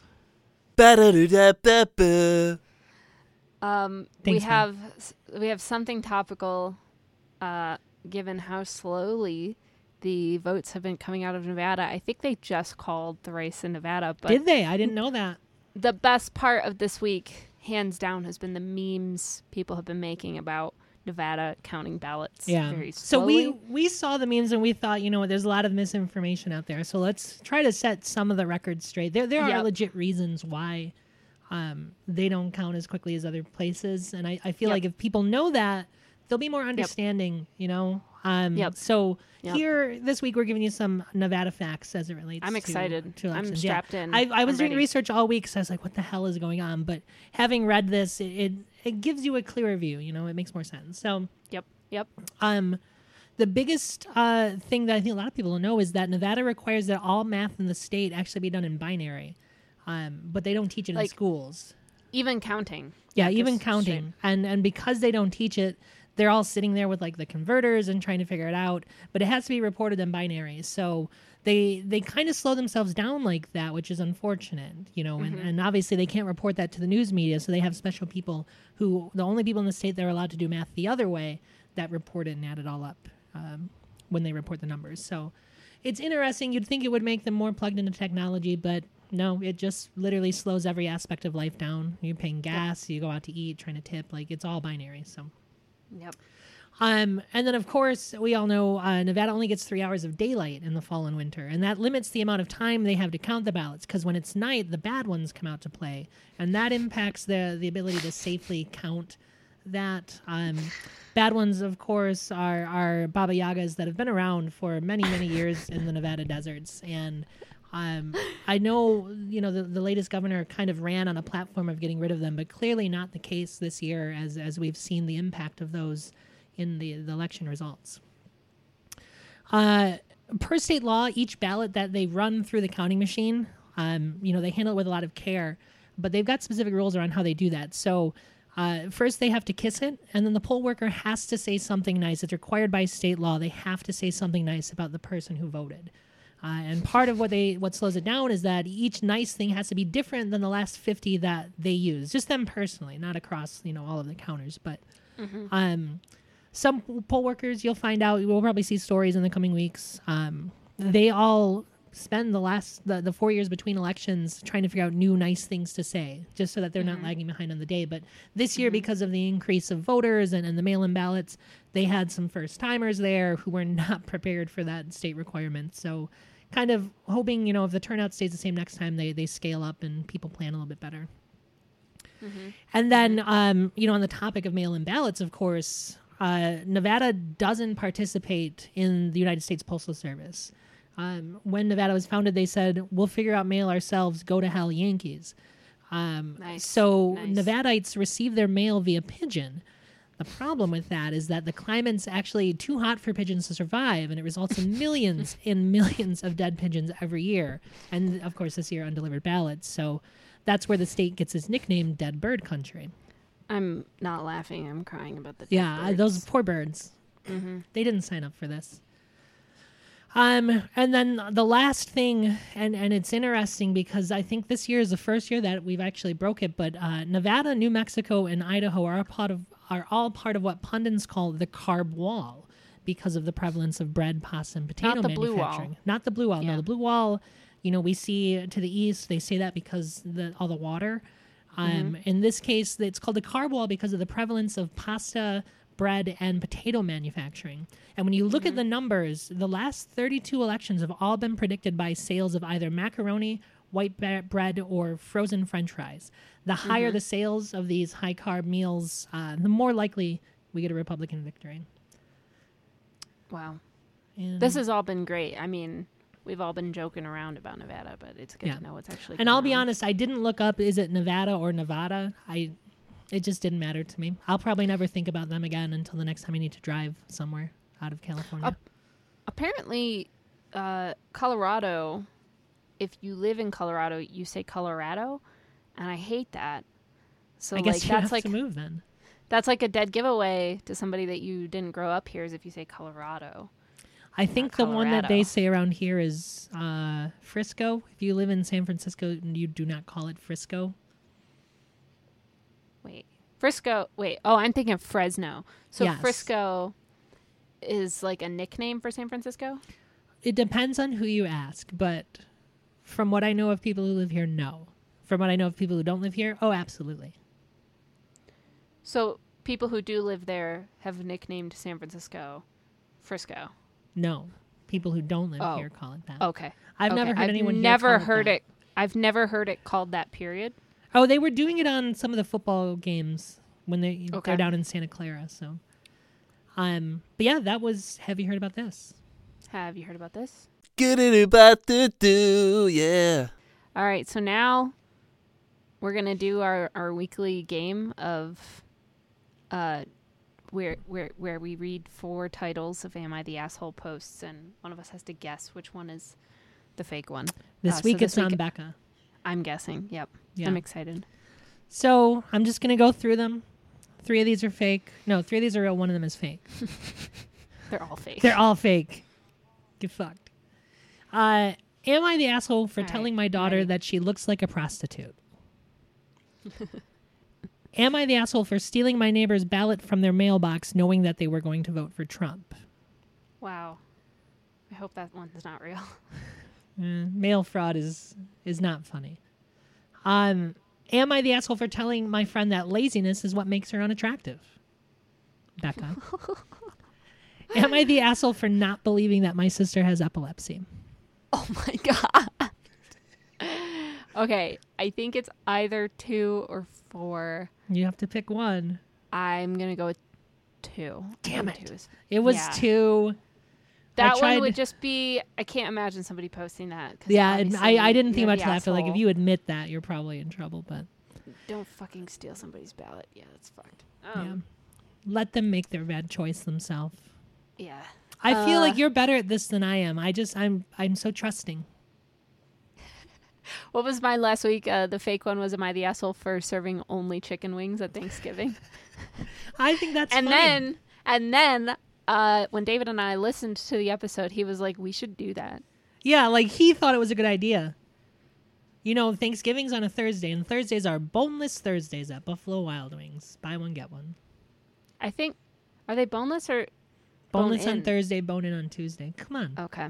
We have something topical, given how slowly the votes have been coming out of Nevada. I think they just called the race in Nevada. But did they? I didn't know that. The best part of this week, hands down, has been the memes people have been making about Nevada counting ballots very slowly. So we saw the memes and we thought, you know what, there's a lot of misinformation out there. So let's try to set some of the records straight. There are legit reasons why they don't count as quickly as other places. And I feel like if people know that, they'll be more understanding, you know? So here this week we're giving you some Nevada facts as it relates. I'm excited. To I'm strapped in. I was doing ready. research all week, so I was like, "What the hell is going on?" But having read this, it gives you a clearer view. You know, it makes more sense. So Yep. The biggest thing that I think a lot of people don't know is that Nevada requires that all math in the state actually be done in binary, but they don't teach it in schools. Even counting. Yeah, even counting. And because they don't teach it, they're all sitting there with like the converters and trying to figure it out, but it has to be reported in binary. So they kind of slow themselves down like that, which is unfortunate, and obviously they can't report that to the news media. So they have special people who, the only people in the state that are allowed to do math the other way, that report it and add it all up when they report the numbers. So it's interesting. You'd think it would make them more plugged into technology, but no, it just literally slows every aspect of life down. You're paying gas, you go out to eat, trying to tip, like it's all binary. So, yep. And then of course we all know Nevada only gets 3 hours of daylight in the fall and winter, and that limits the amount of time they have to count the ballots. Because when it's night, the bad ones come out to play, and that impacts the ability to safely count that. Bad ones, of course, are Baba Yagas that have been around for many, many years in the Nevada deserts. And I know, the latest governor kind of ran on a platform of getting rid of them, but clearly not the case this year as we've seen the impact of those in the election results. Per state law, each ballot that they run through the counting machine, they handle it with a lot of care, but they've got specific rules around how they do that. So first they have to kiss it, and then the poll worker has to say something nice. It's required by state law. They have to say something nice about the person who voted. And part of what slows it down is that each nice thing has to be different than the last 50 that they use, just them personally, not across all of the counters. But some poll workers, you'll find out, we'll probably see stories in the coming weeks. They all spend the 4 years between elections trying to figure out new nice things to say, just so that they're not lagging behind on the day. But this year, because of the increase of voters and the mail-in ballots, they had some first-timers there who were not prepared for that state requirement. So kind of hoping, if the turnout stays the same next time, they scale up and people plan a little bit better. And then, on the topic of mail-in ballots, of course, Nevada doesn't participate in the United States Postal Service. When Nevada was founded, they said, we'll figure out mail ourselves, go to hell, Yankees. So Nevadites receive their mail via pigeon. The problem with that is that the climate's actually too hot for pigeons to survive, and it results in millions and millions of dead pigeons every year. And, of course, this year, undelivered ballots. So that's where the state gets its nickname, Dead Bird Country. I'm not laughing. I'm crying about the dead birds. Those poor birds. They didn't sign up for this. And then the last thing, and it's interesting because I think this year is the first year that we've actually broke it, but Nevada, New Mexico, and Idaho are all part of what pundits call the carb wall because of the prevalence of bread, pasta, and potato manufacturing. Blue wall. Not the blue wall. Yeah. No, the blue wall, we see to the east. They say that because all the water. In this case, it's called the carb wall because of the prevalence of pasta, bread, and potato manufacturing. And when you look at the numbers, the last 32 elections have all been predicted by sales of either macaroni, white bread, or frozen French fries. The higher the sales of these high-carb meals, the more likely we get a Republican victory. Wow. And this has all been great. I mean, we've all been joking around about Nevada, but it's good to know what's actually going on. And I'll be honest, I didn't look up, is it Nevada or Nevada? It just didn't matter to me. I'll probably never think about them again until the next time I need to drive somewhere out of California. Apparently, Colorado, if you live in Colorado, you say Colorado, and I hate that. So I guess you have to move then. That's like a dead giveaway to somebody that you didn't grow up here is if you say Colorado. I think the one that they say around here is Frisco. If you live in San Francisco, you do not call it Frisco. Frisco. I'm thinking of Fresno. So yes. Frisco is like a nickname for San Francisco? It depends on who you ask, but from what I know of people who live here, no. From what I know of people who don't live here, oh, absolutely. So people who do live there have nicknamed San Francisco Frisco? No. People who don't live here call it that. Okay. I've never heard anyone I've never heard it called that, period. Oh, they were doing it on some of the football games when they're down in Santa Clara. So, but yeah, that was. Have you heard about this? Have you heard about this? Get it about the do, yeah. All right, so now we're gonna do our weekly game of, where we read 4 titles of Am I the Asshole posts, and one of us has to guess which one is the fake one. This week it's on Becca. I'm guessing. Yep. Yeah. I'm excited. So I'm just going to go through them. 3 of these are fake. No, 3 of these are real. 1 of them is fake. They're all fake. They're all fake. Get fucked. Am I the asshole for telling my daughter that she looks like a prostitute? Am I the asshole for stealing my neighbor's ballot from their mailbox knowing that they were going to vote for Trump? Wow. I hope that one's not real. Mail fraud is not funny. Am I the asshole for telling my friend that laziness is what makes her unattractive? Becca. Am I the asshole for not believing that my sister has epilepsy? Oh my God. Okay, I think it's either 2 or 4. You have to pick one. I'm going to go with 2. Damn it. It was 2. That one would just be, I can't imagine somebody posting that. Yeah, I didn't think much of that. Like, if you admit that, you're probably in trouble, but. Don't fucking steal somebody's ballot. Yeah, that's fucked. Yeah. Let them make their bad choice themselves. Yeah. I feel like you're better at this than I am. I'm so trusting. What was mine last week? The fake one was, am I the asshole for serving only chicken wings at Thanksgiving? I think that's funny. And then when David and I listened to the episode, he was like, we should do that. Yeah, like he thought it was a good idea. You know, Thanksgiving's on a Thursday, and Thursdays are boneless Thursdays at Buffalo Wild Wings. Buy one, get one. I think, are they boneless or boneless on Thursday, bone in on Tuesday? Come on. Okay.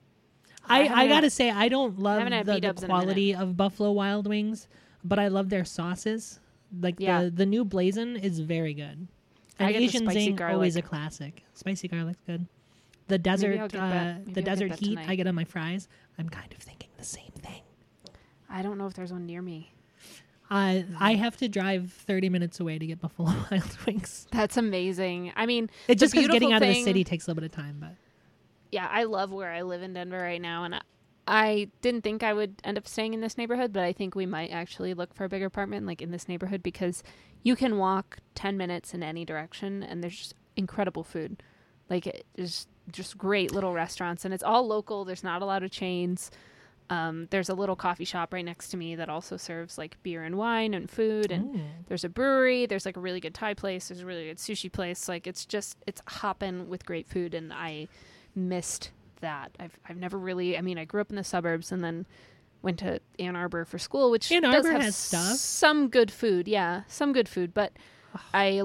I gotta say, I don't love the quality of Buffalo Wild Wings, but I love their sauces. Like the new Blazin' is very good. And Asian Zing, always a classic. Spicy garlic's good. The desert heat I get on my fries. I'm kind of thinking the same thing. I don't know if there's one near me. I have to drive 30 minutes away to get Buffalo Wild Wings. That's amazing. I mean, it's just because getting out of the city takes a little bit of time, but. Yeah, I love where I live in Denver right now, and I didn't think I would end up staying in this neighborhood, but I think we might actually look for a bigger apartment like in this neighborhood because you can walk 10 minutes in any direction, and there's just incredible food. Like, it's just great little restaurants, and it's all local. There's not a lot of chains. There's a little coffee shop right next to me that also serves like beer and wine and food, and there's a brewery. There's like a really good Thai place. There's a really good sushi place. Like, it's hopping with great food, and I missed that. I've never really, I mean, I grew up in the suburbs and then went to Ann Arbor for school, which Ann Arbor does have has stuff. Some good food. Yeah, some good food. But I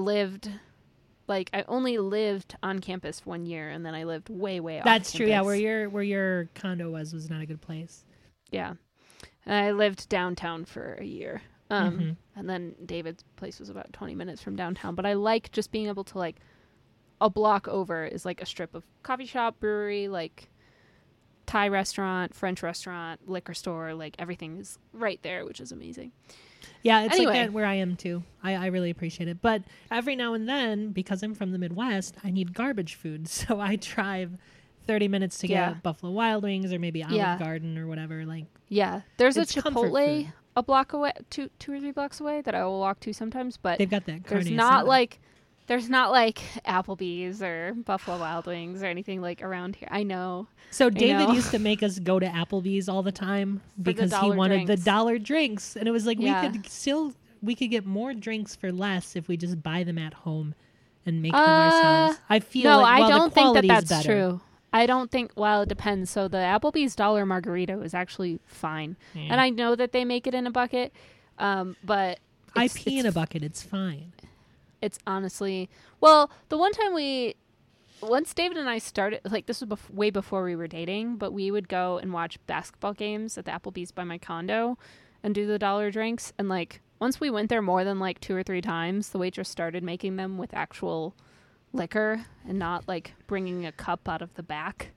only lived on campus for 1 year, and then I lived way off campus. That's true. Yeah, where your condo was not a good place. Yeah. And I lived downtown for a year. And then David's place was about 20 minutes from downtown. But I like just being able to like a block over is like a strip of coffee shop, brewery, like Thai restaurant, French restaurant, liquor store, like everything is right there, which is amazing. Yeah, it's like that where I am too. I really appreciate it. But every now and then, because I'm from the Midwest, I need garbage food. So I drive 30 minutes to get Buffalo Wild Wings or maybe Olive Garden or whatever. Like, there's a Chipotle a block away, two or 3 blocks away that I will walk to sometimes, but they've got that. There's not like Applebee's or Buffalo Wild Wings or anything like around here. I know. So David used to make us go to Applebee's all the time because he wanted the dollar drinks. And it was like we could get more drinks for less if we just buy them at home and make them ourselves. I feel I don't think that's true. I don't think, well, it depends. So the Applebee's dollar margarita is actually fine. Yeah. And I know that they make it in a bucket, but I pee in a bucket. It's fine. It's honestly, well, the one time once David and I started, like this was way before we were dating, but we would go and watch basketball games at the Applebee's by my condo and do the dollar drinks. And like, once we went there more than like 2 or 3 times, the waitress started making them with actual liquor and not like bringing a cup out of the back.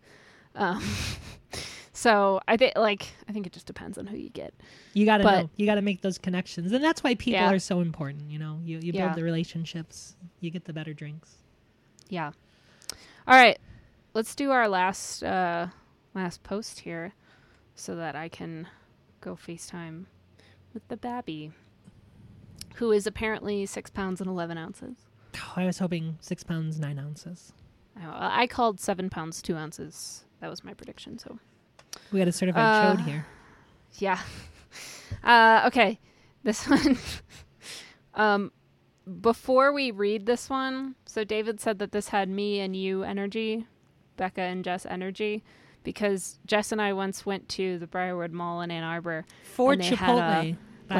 So I think it just depends on who you get. You got to know. You got to make those connections, and that's why people are so important. You know, you build the relationships, you get the better drinks. Yeah. All right, let's do our last post here, so that I can go FaceTime with the babby, who is apparently 6 pounds and 11 ounces. I was hoping 6 pounds 9 ounces. I called 7 pounds 2 ounces. That was my prediction. So we got a certified chode here. Yeah. Okay. This one. Before we read this one, so David said that this had me and you energy, Becca and Jess energy, because Jess and I once went to the Briarwood Mall in Ann Arbor for Chipotle,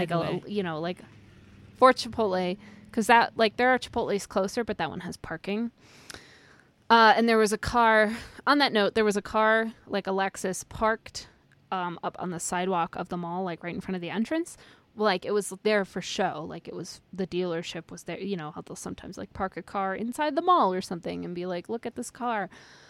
for Chipotle, because that there are Chipotles closer, but that one has parking. And there was a car. On that note, there was a car like a Lexus parked up on the sidewalk of the mall, like right in front of the entrance. Like it was there for show, like it was the dealership was there. You know how they'll sometimes like park a car inside the mall or something and be like, look at this car.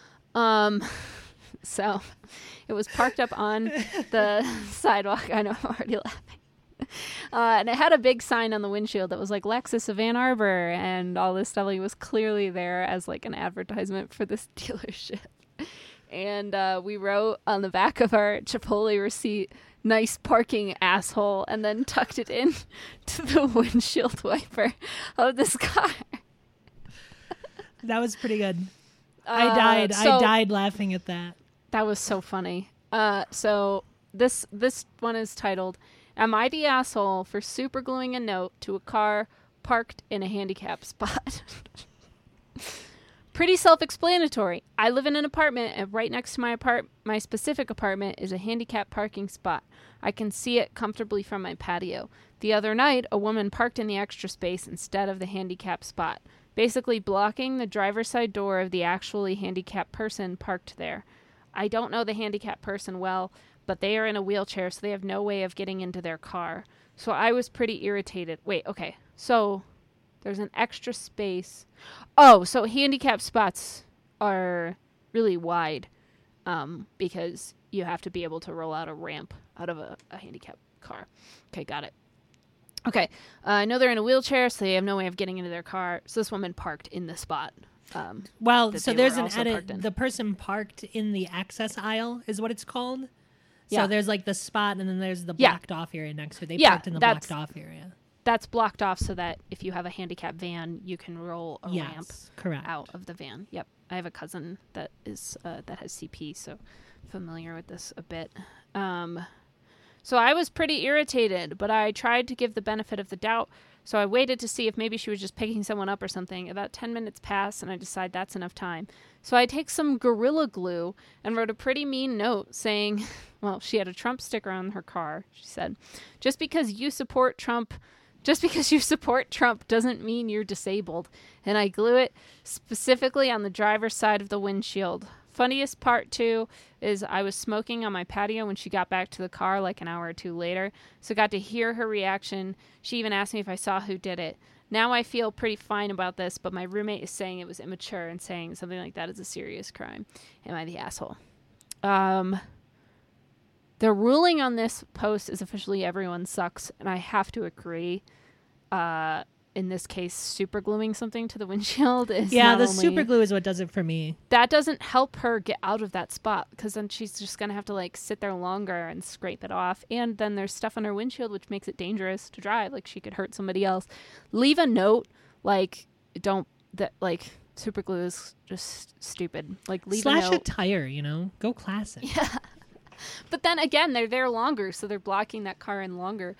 So it was parked up on the sidewalk. I know, I'm already laughing. And it had a big sign on the windshield that was like Lexus of Ann Arbor and all this stuff. It was clearly there as like an advertisement for this dealership. And we wrote on the back of our Chipotle receipt, nice parking, asshole, and then tucked it in to the windshield wiper of this car. That was pretty good. I died laughing at that. That was so funny. So this one is titled, Am I the Asshole for Supergluing a Note to a Car Parked in a Handicap Spot? Pretty self-explanatory. I live in an apartment, and right next to my specific apartment is a handicap parking spot. I can see it comfortably from my patio. The other night, a woman parked in the extra space instead of the handicap spot, basically blocking the driver's side door of the actually handicapped person parked there. I don't know the handicapped person well, but they are in a wheelchair, so they have no way of getting into their car. So I was pretty irritated. Wait, okay. So there's an extra space. Oh, so handicap spots are really wide because you have to be able to roll out a ramp out of a handicap car. Okay, got it. Okay, I know they're in a wheelchair, so they have no way of getting into their car. So this woman parked in the spot. So there's an edit. The person parked in the access aisle is what it's called. So there's like the spot, and then there's the blocked off area next to it. They parked in the blocked off area. That's blocked off so that if you have a handicap van, you can roll a ramp out of the van. Yep. I have a cousin that is that has CP, so familiar with this a bit. So I was pretty irritated, but I tried to give the benefit of the doubt. So I waited to see if maybe she was just picking someone up or something. About 10 minutes passed, and I decide that's enough time. So I take some Gorilla Glue and wrote a pretty mean note saying, well, she had a Trump sticker on her car. She said, just because you support Trump doesn't mean you're disabled. And I glue it specifically on the driver's side of the windshield. Funniest part, too, is I was smoking on my patio when she got back to the car like an hour or two later, so got to hear her reaction. She even asked me if I saw who did it. Now I feel pretty fine about this, but my roommate is saying it was immature and saying something like that is a serious crime. Am I the asshole? The ruling on this post is officially everyone sucks, and I have to agree. In this case, super gluing something to the windshield is the super glue is what does it for me. That doesn't help her get out of that spot, because then she's just gonna have to like sit there longer and scrape it off, and then there's stuff on her windshield which makes it dangerous to drive. Like she could hurt somebody else. Leave a note super glue is just stupid. Like leave Slash a note. a tire, go classic. Yeah, but then again, they're there longer, so they're blocking that car in longer.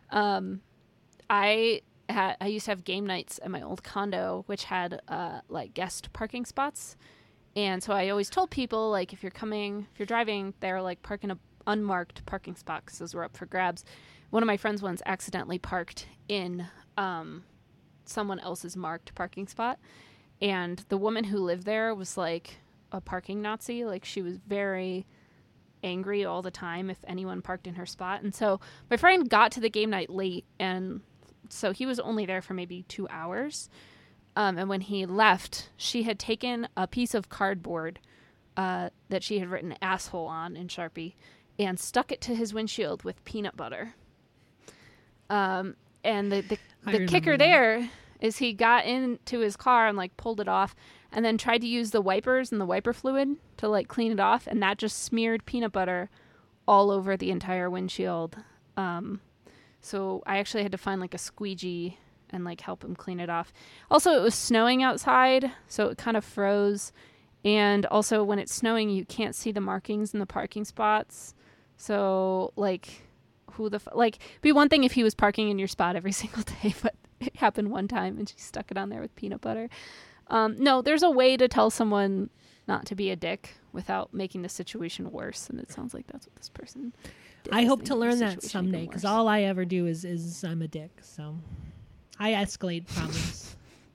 I used to have game nights at my old condo, which had like guest parking spots. And so I always told people, like, if you're driving, they're like parking a unmarked parking spot because those were up for grabs. One of my friends once accidentally parked in someone else's marked parking spot. And the woman who lived there was like a parking Nazi. Like she was very angry all the time if anyone parked in her spot. And so my friend got to the game night late, and so he was only there for maybe 2 hours. And when he left, she had taken a piece of cardboard that she had written asshole on in Sharpie and stuck it to his windshield with peanut butter. And the kicker there is he got into his car and like pulled it off and then tried to use the wipers and the wiper fluid to like clean it off. And that just smeared peanut butter all over the entire windshield. So I actually had to find like a squeegee and like help him clean it off. Also, it was snowing outside, so it kind of froze. And also, when it's snowing, you can't see the markings in the parking spots. So, like, it'd be one thing if he was parking in your spot every single day, but it happened one time and she stuck it on there with peanut butter. No, there's a way to tell someone not to be a dick without making the situation worse, and it sounds like that's what this person did. I hope to learn that someday, because all I ever do is I'm a dick, so I escalate problems.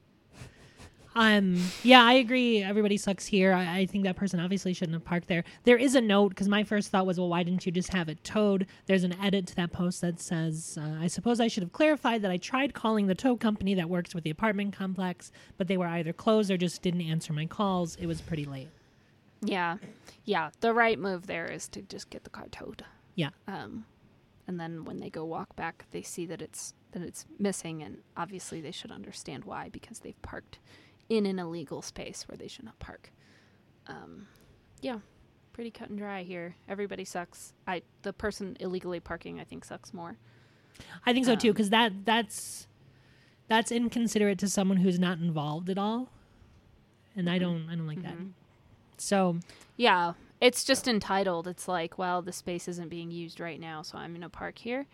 Yeah, I agree. Everybody sucks here. I think that person obviously shouldn't have parked there. There is a note, because my first thought was, well, why didn't you just have it towed? There's an edit to that post that says, I suppose I should have clarified that I tried calling the tow company that works with the apartment complex, but they were either closed or just didn't answer my calls. It was pretty late. Yeah. The right move there is to just get the car towed. Yeah. And then when they go walk back, they see that it's missing, and obviously they should understand why, because they've parked in an illegal space where they should not park. Yeah, pretty cut and dry here. Everybody sucks. The person illegally parking, I think, sucks more. I think so too, because that's inconsiderate to someone who's not involved at all, and I don't like that. So yeah, it's just entitled. It's like, well, the space isn't being used right now, so I'm gonna park here.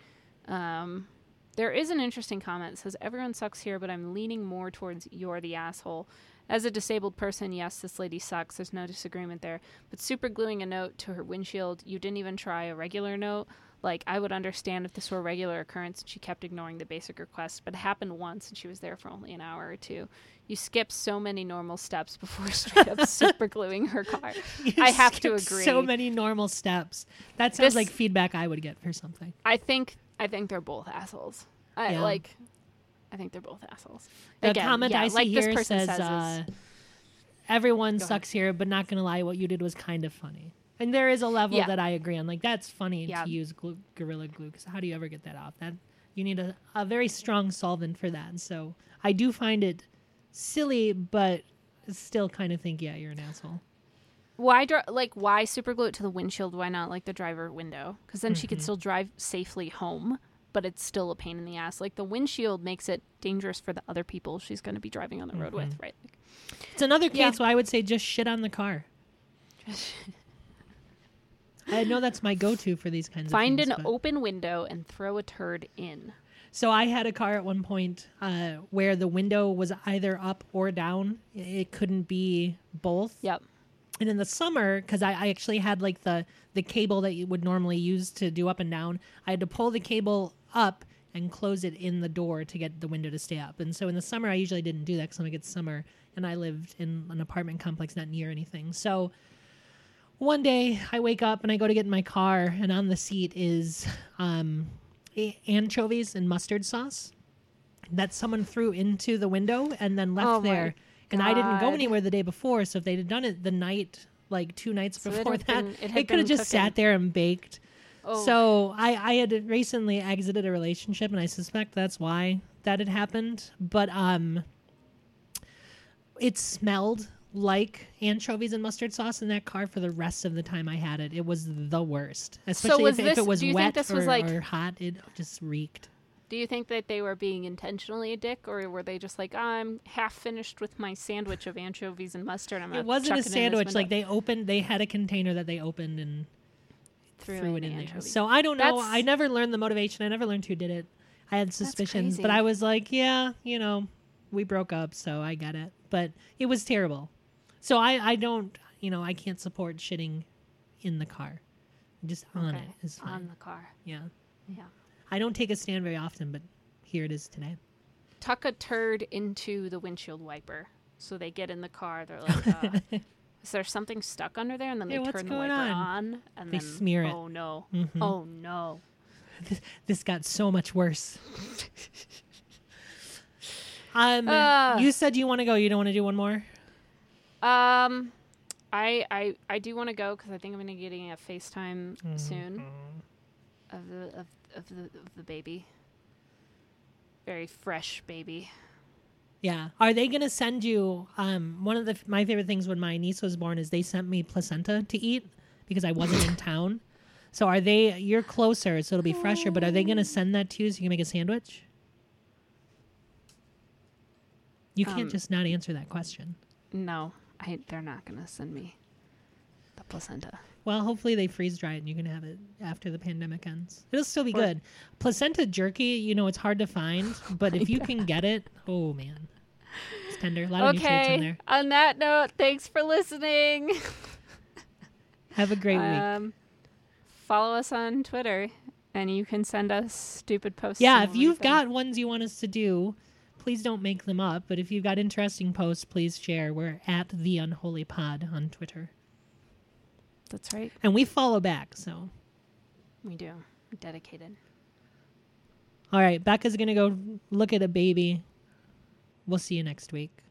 There is an interesting comment that says, everyone sucks here, but I'm leaning more towards you're the asshole. As a disabled person, yes, this lady sucks. There's no disagreement there. But super gluing a note to her windshield, you didn't even try a regular note. Like, I would understand if this were a regular occurrence and she kept ignoring the basic request, but it happened once and she was there for only an hour or two. You skip so many normal steps before straight up super gluing her car. I have to agree. So many normal steps. That sounds like feedback I would get for something. I think they're both assholes. I think they're both assholes. The comment I see here says everyone sucks here, but not gonna lie, what you did was kind of funny. And there is a level that I agree on. Like, that's funny to use Gorilla Glue, because how do you ever get that off? That you need a very strong solvent for that. And so I do find it silly, but still kind of think, yeah, you're an asshole. Why super glue it to the windshield? Why not like the driver window? Because then she could still drive safely home, but it's still a pain in the ass. Like, the windshield makes it dangerous for the other people she's going to be driving on the road with, right? It's another case where I would say just shit on the car. I know that's my go-to for these kinds of things. Find an open window and throw a turd in. So I had a car at one point where the window was either up or down. It couldn't be both. Yep. And in the summer, because I actually had like the cable that you would normally use to do up and down, I had to pull the cable up and close it in the door to get the window to stay up. And so in the summer, I usually didn't do that because it's summer, and I lived in an apartment complex not near anything. So one day I wake up and I go to get in my car, and on the seat is anchovies and mustard sauce that someone threw into the window and then left there. And I didn't go anywhere the day before, so if they'd have done it the night, like 2 nights before that, it could have just sat there and baked. Oh. So I had recently exited a relationship, and I suspect that's why that had happened. But it smelled like anchovies and mustard sauce in that car for the rest of the time I had it. It was the worst. Especially if it was wet or hot, it just reeked. Do you think that they were being intentionally a dick, or were they just like, I'm half finished with my sandwich of anchovies and mustard? It wasn't a sandwich. Like, they had a container that they opened and threw it in there. So I don't know. I never learned the motivation. I never learned who did it. I had suspicions, but I was like, yeah, we broke up, so I get it. But it was terrible. So I don't, I can't support shitting in the car. Just on it is fine. On the car. Yeah. Yeah. I don't take a stand very often, but here it is today. Tuck a turd into the windshield wiper. So they get in the car. They're like, is there something stuck under there? And then they turn the wiper on. And they smear it. Oh, no. Mm-hmm. Oh, no. This got so much worse. You said you want to go. You don't want to do one more? I do want to go because I think I'm going to be getting a FaceTime soon of the baby. Very fresh baby. Yeah. Are they going to send you one of my favorite things when my niece was born is they sent me placenta to eat because I wasn't in town. So you're closer, so it'll be fresher, but are they going to send that to you so you can make a sandwich? You can't just not answer that question. No, they're not going to send me the placenta. Well, hopefully they freeze dry it and you can have it after the pandemic ends. It'll still be good. Placenta jerky, it's hard to find, but if you can get it, oh man. It's tender. A lot of nutrients in there. On that note, thanks for listening. Have a great week. Follow us on Twitter and you can send us stupid posts. Yeah, if you've got ones you want us to do, please don't make them up. But if you've got interesting posts, please share. We're at The Unholy Pod on Twitter. That's right. And we follow back, so. We do. We're dedicated. All right, Becca's going to go look at a baby. We'll see you next week.